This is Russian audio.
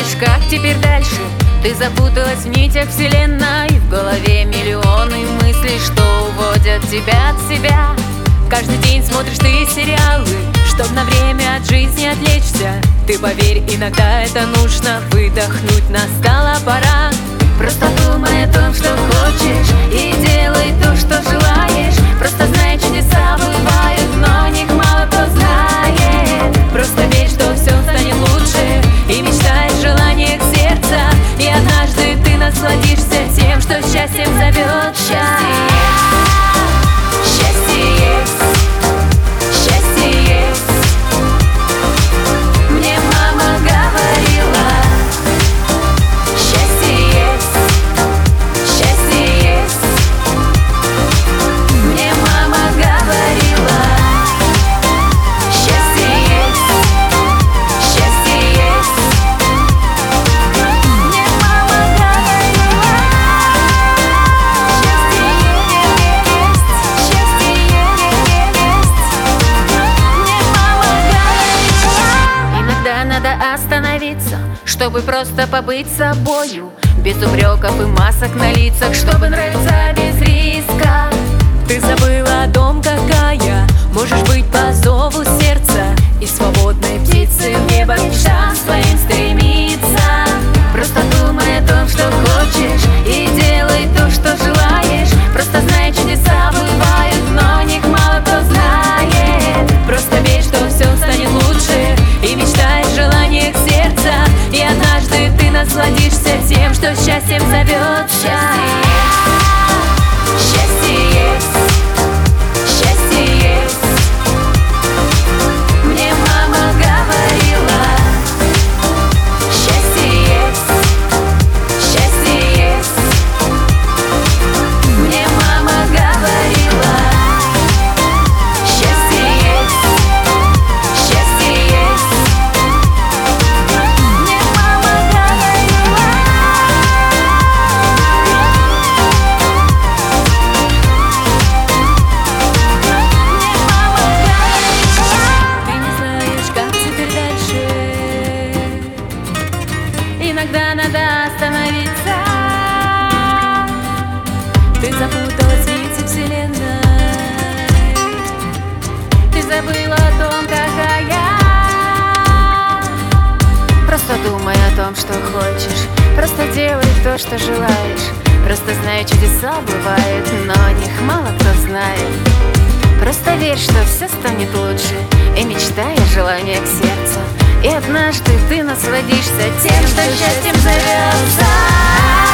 знаешь, как теперь дальше. Ты запуталась в нитях вселенной, в голове миллионы мыслей, что уводят тебя от себя. Каждый день смотришь ты сериалы, чтоб на время от жизни отвлечься. Ты поверь, иногда это нужно, выдохнуть настала пора. Просто думай о том, что хочешь, и делай то, что желаешь. Просто знай, чудеса бывают, но них мало кто знает. Просто верь, что все станет лучше, и мечтай в желаниях сердца. И однажды ты насладишься тем, что счастьем зовется. Счастье есть, счастье есть. Мне мама говорила, счастье есть, счастье есть. Мне мама говорила, счастье есть, счастье есть. Мне мама говорила, счастье есть, счастье есть. Мне мама говорила. Иногда надо остановиться, чтобы просто побыть собою, без упреков и масок на лицах, чтобы нравиться без риска. Ты забыла о том, какая можешь быть по зову сердца, и свободной птицы в небо к мечтам своим стремиться. Просто думай о том, что хочешь, и делай то, что желаешь. Просто знай, чудеса бывают, но них мало кто знает. Просто верь, что все станет лучше, и мечтай в желаниях сердца. И однажды ты насладишься тем, что счастьем зовется. Счастье есть, счастье есть. Мне мама говорила, счастье есть, счастье есть. Мне мама говорила, счастье есть, счастье есть. Мне мама говорила. Ты не знаешь, как теперь дальше. Иногда надо остановиться. Ты запуталась в нити вселенной. Ты забыла о том, какая. Просто думай о том, что хочешь. Просто делай то, что желаешь. Просто знай, чудеса бывают, но о них мало кто знает. Просто верь, что все станет лучше, и мечтай о желаниях сердца. И однажды ты насладишься тем, что счастьем зовется.